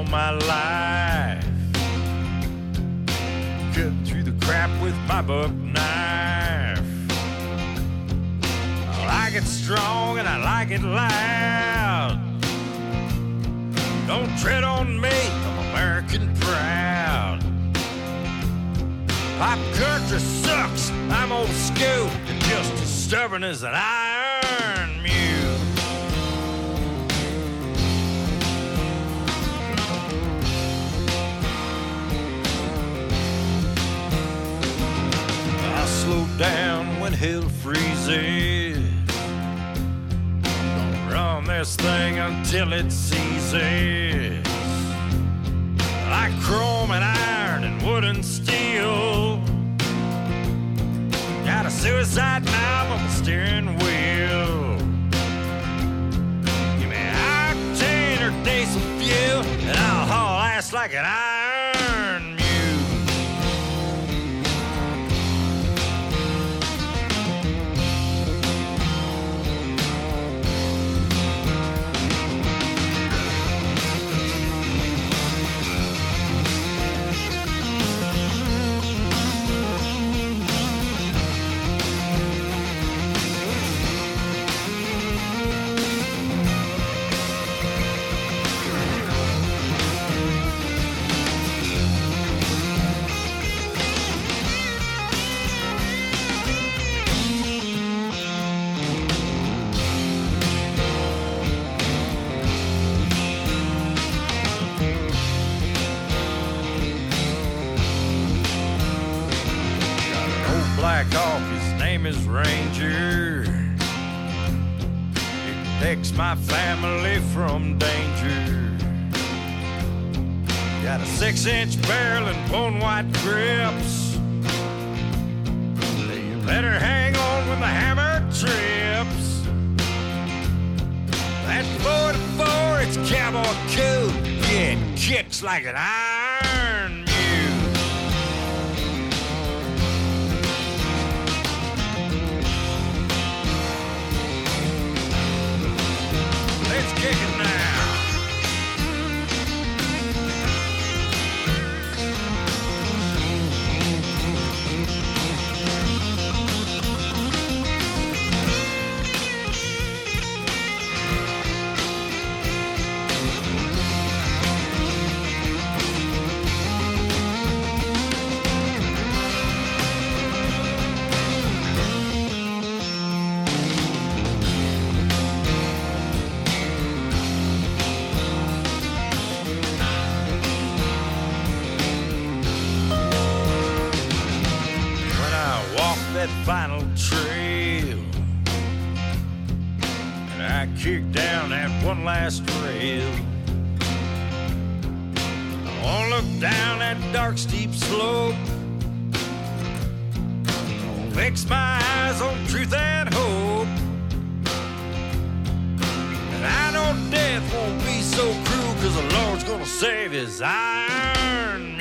my life, cutting through the crap with my buck knife. I like it strong and I like it loud. Don't tread on me, I'm American proud. Pop country sucks, I'm old school, and just as stubborn as an iron mule. I slow down when hell freezes. Gonna run this thing until it seizes. Like chrome and iron and wood and steel. Got a suicide knob on the steering wheel. Give me octane or diesel fuel, and I'll haul ass like an iron mule. Black Hawk, his name is Ranger. He protects my family from danger. Got a 6-inch barrel and bone white grips. You better hang on when the hammer trips. That 44, it's cowboy cool. Yeah, it kicks like an iron mule. Let's kick it now. That final trail, and I kicked down that one last rail. I wanna look down that dark steep slope, fix my eyes on truth and hope. And I know death won't be so cruel, 'cause the Lord's gonna save his iron